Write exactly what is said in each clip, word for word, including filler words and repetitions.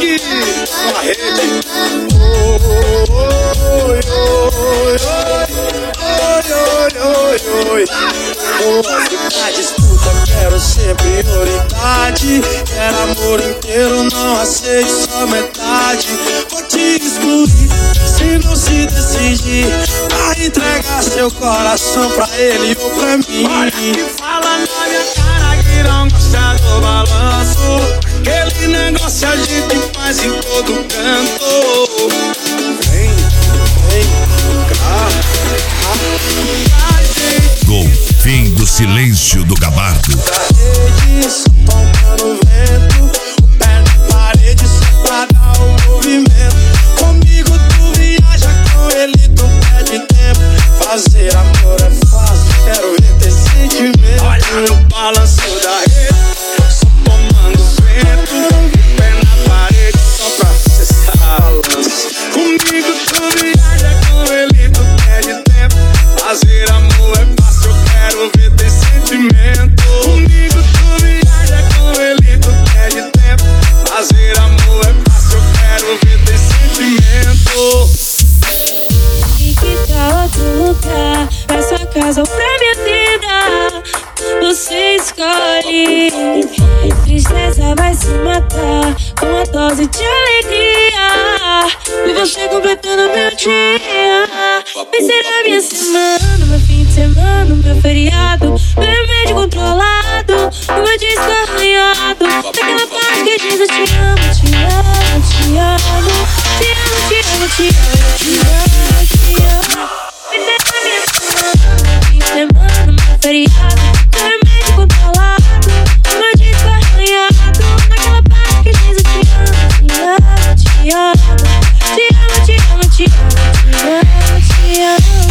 sangue na rede. A disputa, quero ser prioridade. Quero amor inteiro, não aceito só metade. Vou te excluir se não se decidir a entregar seu coração pra ele ou pra mim. Olha que fala na minha cara que não gosta do balanço. Aquele negócio a gente faz em todo canto. Vem, vem cá. Gol, fim do silêncio do Gabardo. Só tomando vento, o pé na parede só pra dar o movimento. Comigo tu viaja, com ele tu perde tempo. Fazer amor é fácil, quero ver ter sentimento. Olha no balanço da rede, só tomando vento, pé na parede só pra acessar balanço. Comigo tu viaja, com ele tu perde tempo. Fazer amor é fácil, eu quero ver ter sentimento. Comigo tu viaja, com ele tu perde tempo. Fazer amor é fácil, eu quero ver ter sentimento. E que tal outro lugar, pra sua casa ou pra minha vida? Você escolhe. Tristeza vai se matar com uma dose de alegria. E você completando meu dia. Vai ser a minha semana, meu fim de semana, meu feriado, meu remédio controlado, o meu disco arranhado. Daquela parte que diz eu te amo, te amo, te amo, te amo, te amo, te amo, te amo, te amo. Vai ser a minha semana, meu fim de semana, meu feriado, meu remédio controlado, o meu disco arranhado. Daquela parte que diz eu te amo, te amo, te amo, te amo, te amo, te amo, te amo, te amo.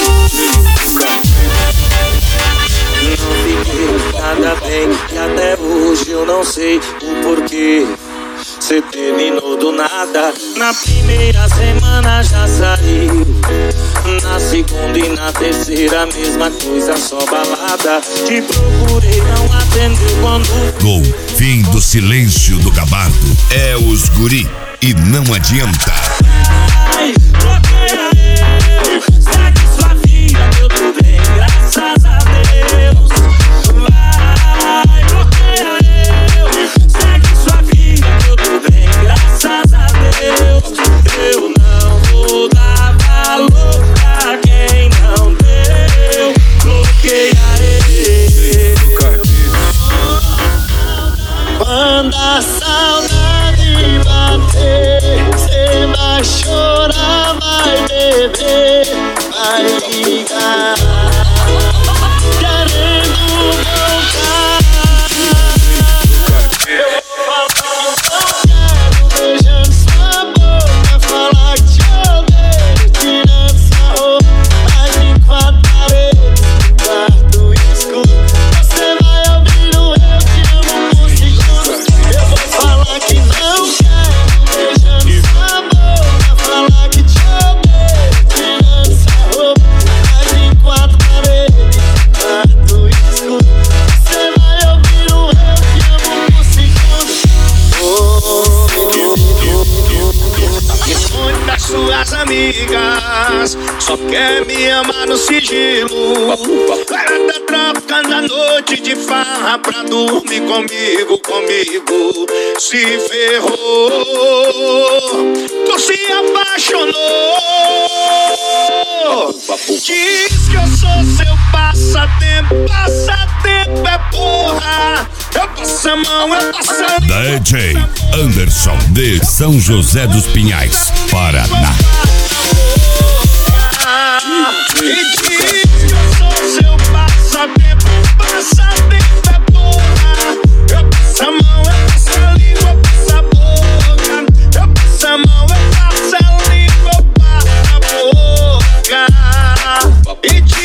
Não fiquei nada bem e até hoje eu não sei o porquê. Cê terminou do nada. Na primeira semana já saiu, na segunda e na terceira a mesma coisa, só balada. Te procurei, não atendeu quando... Gol, fim do silêncio do Gabardo. É os guri e não adianta. Ai, bloqueia eu, segue sua vida, deu tudo bem, graças a Deus. Vai, bloqueia eu, segue sua vida, deu tudo bem, graças a Deus. Eu não vou dar valor pra quem não deu. Bloqueia ele. Quando a saudade bater, cê vai chorar, vai beber, vai ligar, querendo voltar. Eu vou falar que não quero, beijando sua boca, falar que te odeio, tirando sua roupa, mas em quatro paredes, quarto escuro, você vai ouvir o eu te amo por segundos. Eu vou falar que não quero, beijando sua boca, falar que te odeio, tirando sua roupa, mas em quatro paredes, quarto escuro, você vai ouvir o eu te amo por segundos. Oh, e muitas suas amigas só quer me amar no sigilo. Ela tá trocando a noite de farra pra dormir comigo, comigo. Se ferrou, tu se apaixonou. Diz que eu sou seu passatempo, passatempo é porra. Eu passo a mão, eu passo a língua. D J Anderson de São José dos Pinhais, Paraná. E diz que eu sou seu passatempo, passatempo é porra. Eu passo a mão, eu passo a língua, eu passo a boca. Eu passo a mão, eu passo a língua, eu passo a boca. E diz